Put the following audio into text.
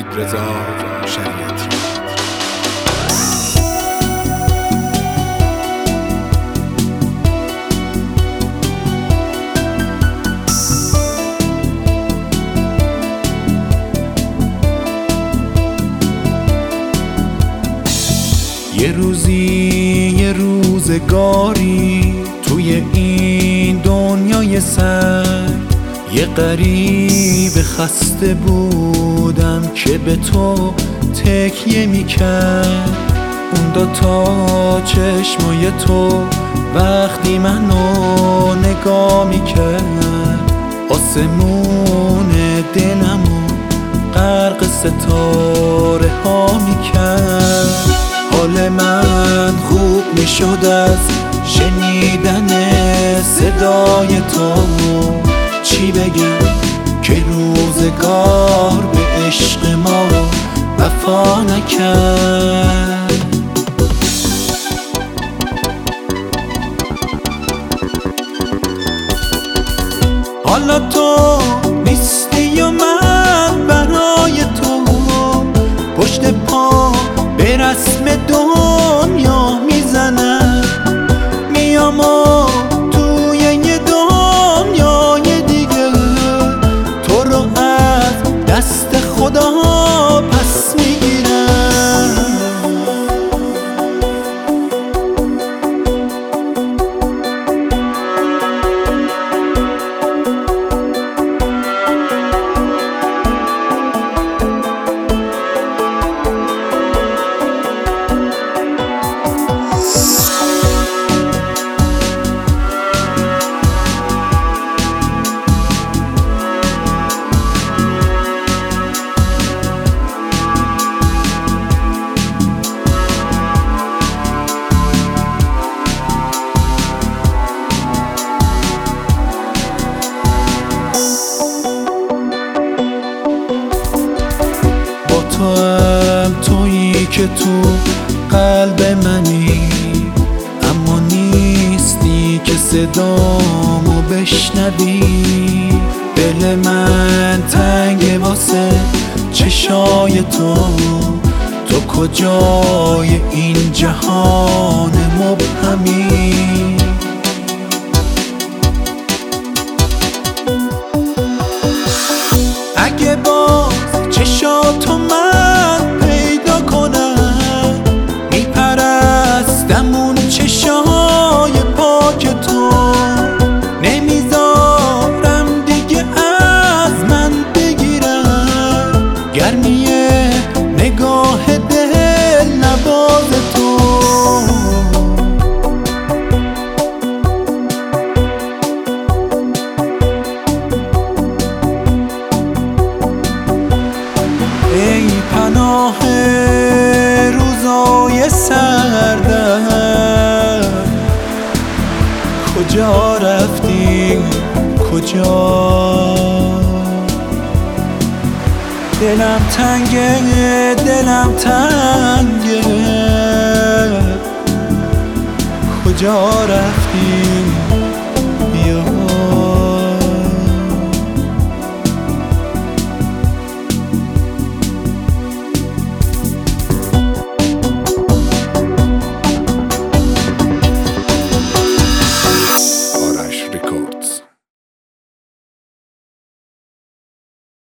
رضا شریعتی. یه روزی یه روزگاری توی این دنیای سر یه غریب خسته بودم که به تو تکیه میکرد. اون دوتا چشمای تو وقتی منو نگاه میکرد آسمون دلمو غرق ستاره ها میکرد. حال من خوب میشد از شنیدن صدای تو. چی بگم که روزگار به عشق ما وفا نکرد. حالا تو نیستی و من برای تو پشت پا به رسم دنیا میزنم. میام و توی یه دنیای دیگه تو رو از دست خدا پس میگیرم. تویی که تو قلب منی اما نیستی که صدامو بشنوی. دل من تنگه واسه چشای تو. تو کجای این جهان مبهمی؟ اگه باز چشاتو من پیدا کنم میپرستم اون چشای پاک تو. نمیذارم دیگه از من بگیرم گرمی نگاه دل نواز تو. ای پناه روزای سردم کجا رفتی کجا؟ دلم تنگه دلم تنگه کجا رفتی؟